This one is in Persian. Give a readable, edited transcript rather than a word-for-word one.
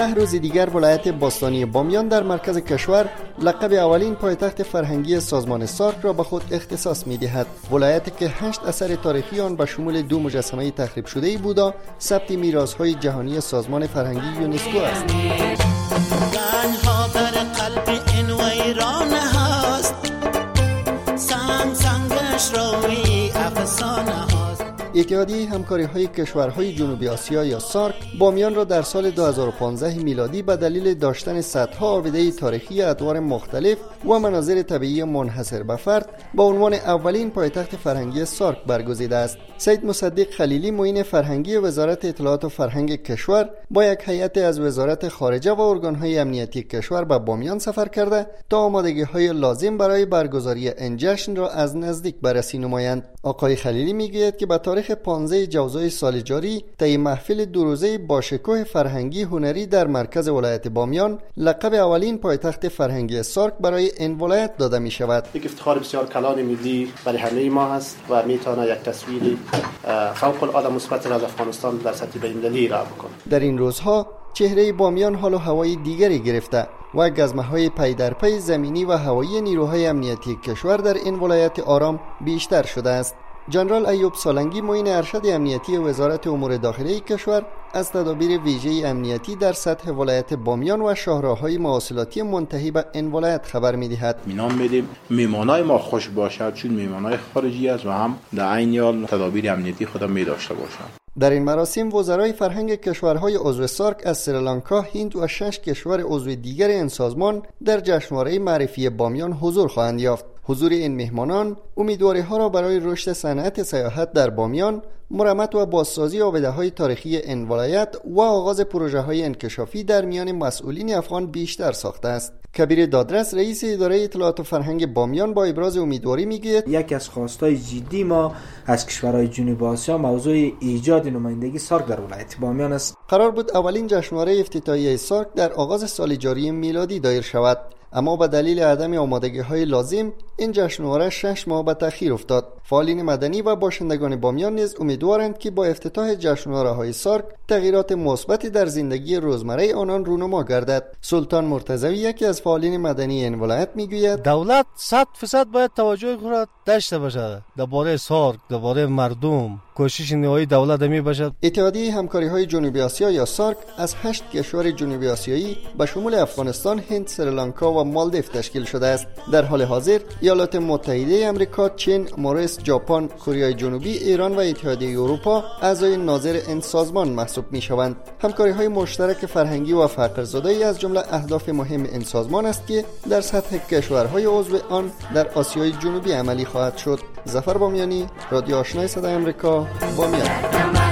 10 روز دیگر ولایت باستانی بامیان در مرکز کشور لقب اولین پایتخت فرهنگی سازمان سارک را به خود اختصاص می‌دهد. ولایتی که 8 اثر تاریخی آن به شمول 2 مجسمه تخریب شده بودا ثبت میراث‌های جهانی سازمان فرهنگی یونسکو است. اتحادیه همکاری‌های کشورهای جنوبی آسیا یا سارک بامیان را در سال 2015 میلادی به دلیل داشتن صدها آبده تاریخی ادوار مختلف و مناظر طبیعی منحصر به فرد به عنوان اولین پایتخت فرهنگی سارک برگزیده است. سید مصدق خلیلی معین فرهنگی وزارت اطلاعات و فرهنگ کشور با یک هیئت از وزارت خارجه و ارگان‌های امنیتی کشور به بامیان سفر کرده تا آمادگی‌های لازم برای برگزاری این جشن را از نزدیک بررسی نمایند. آقای خلیلی میگوید که به تاریخ 15 جوزای سال جاری طی محفل 2 روزه باشکوه فرهنگی هنری در مرکز ولایت بامیان لقب اولین پایتخت فرهنگی سارک برای این ولایت داده می شود. یک افتخار بسیار کلان ملی برای همه ما است و میتونه یک تصویر فوق العاده مثبت از افغانستان در سطح بین‌المللی ارائه بکنه. در این روزها چهره بامیان حال و هوای دیگری گرفته و گزمه‌های پی در پی زمینی و هوایی نیروهای امنیتی کشور در این ولایت آرام بیشتر شده است. جنرال ایوب سالنگی معین ارشد امنیتی وزارت امور داخلی کشور از تدابیر ویژه امنیتی در سطح ولایت بامیان و شاهراهای مواصلاتی منتهی به این ولایت خبر می‌دهد. نام میدیم میمانای ما خوش باشد چون میمانای خارجی است و هم در عین حال تدابیر امنیتی خود می داشته باشند. در این مراسم وزرای فرهنگ کشورهای عضو سارک از سریلانکا، هند و 6 کشور عضو دیگر این سازمان در جشنواره معرفی بامیان حضور خواهند یافت. حضور این مهمانان امیدواری‌ها را برای رشد صنعت سیاحت در بامیان، مرمت و بازسازی آبده‌های تاریخی این ولایت و آغاز پروژه‌های انکشافی در میان مسئولین افغان بیشتر ساخته است. کبیر دادرس رئیس اداره اطلاعات و فرهنگ بامیان با ابراز امیدواری میگوید یکی از خواستهای جدی ما از کشورهای جنوب آسیا موضوع ایجاد نمایندگی سارک در ولایت بامیان است. قرار بود اولین جشنواره افتتاحیه سارک در آغاز سال جاری میلادی دایر شود، اما به دلیل عدم آمادگی‌های لازم این جشنواره 6 ماه به تأخیر افتاد. فعالین مدنی و باشندگان بامیان نیز امیدوارند که با افتتاح جشنواره‌های سارک تغییرات مثبتی در زندگی روزمره آنان رونما گردد. سلطان مرتضوی یکی از فعالین مدنی این ولایت میگوید دولت 100% باید توجه خود داشته باشد درباره سارک، درباره مردم. کوشش نهایی دولت می باشد. اتحادیه همکاری‌های جنوبی آسیا یا سارک از 8 کشور جنوبی آسیایی به شمول افغانستان، هند، سریلانکا و مالدیو تشکیل شده است. در حال حاضر ایالات متحده آمریکا، چین، مصر، ژاپن، کره جنوبی، ایران و اتحادیه اروپا اعضای ناظر این سازمان محسوب می‌شوند. همکاری‌های مشترک فرهنگی و فقرزدایی از جمله اهداف مهم این سازمان است که در سطح کشورهای عضو آن در آسیای جنوبی عملی خواهد شد. ظفر بامیانی، رادیو آشنای صدای آمریکا، بامیان.